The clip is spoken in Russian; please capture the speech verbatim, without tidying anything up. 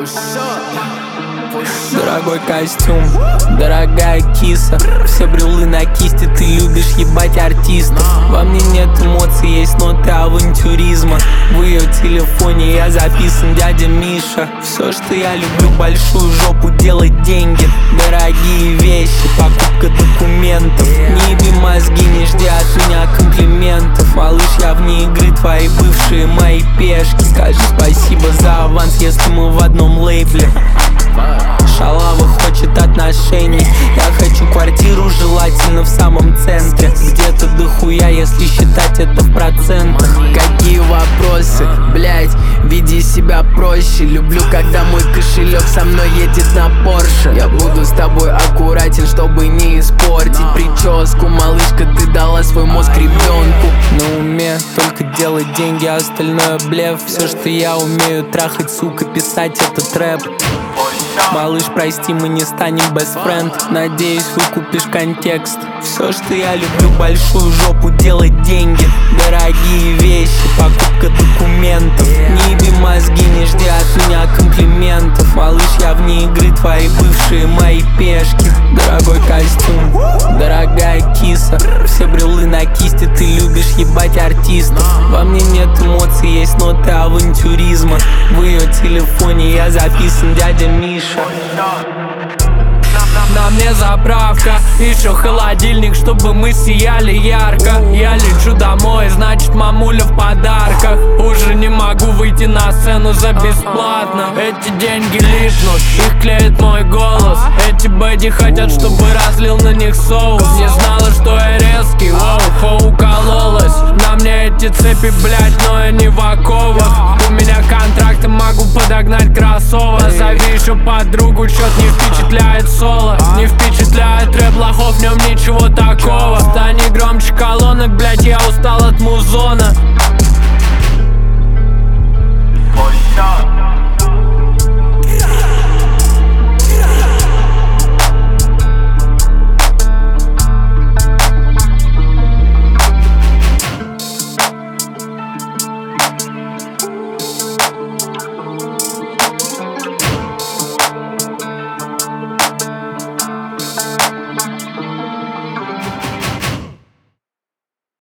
Дорогой костюм, дорогая киса, все брюлы на кисти, ты любишь ебать артистов. Во мне нет эмоций, есть ноты авантюризма. В ее телефоне я записан дядя Миша. Все, что я люблю, большую жопу, делать деньги, дорогие вещи, покупка документов. Не еби мозги, не жди от меня комплиментов. Малыш, я вне игры, твои бывшие мои пешки. Скажи спасибо за аванс, если мы в одном лейбле. Шалава хочет отношений, я хочу квартиру, желательно в самом центре. Где-то дохуя, если считать это в процентах. Какие вопросы, блять, веди себя проще. Люблю, когда мой кошелек со мной едет на Порше. Я буду с тобой аккуратен, чтобы не испортить прическу. Малышка, ты дала свой мозг ребенку. На уме только делать деньги, а остальное блеф. Все, что я умею, трахать, сука, писать этот рэп. Малыш, прости, мы не станем best friend. Надеюсь, выкупишь контекст. Все, что я люблю, большую жопу, делать деньги, дорогие вещи, покупка документов. Не еби мозги, не жди от меня комплиментов. Малыш, я вне игры, твои бывшие мои пешки. Дорогой костюм, дорогая киса, все брюлы на кисти, ты любишь ебать артистов. Во мне нет эмоций, есть ноты авантюризма. В ее телефоне я записан дядя Миша. На мне заправка, еще холодильник, чтобы мы сияли ярко. Я лечу домой, значит мамуля в подарках. Уже не могу выйти на сцену за бесплатно. Эти деньги липнут, их клеит мой голос. Эти бэди хотят, чтобы разлил на них соус. Не знала, что я резкий, воу, фо укололась. На мне эти цепи, блять, но я не в оковах. У меня контракты, могу подогнать кроссовок. Зови еще подругу, чёт не впечатляет соло. Не впечатляет рэп, лохов, в нем ничего такого. Стань громче колонок, блять, я устал от музона.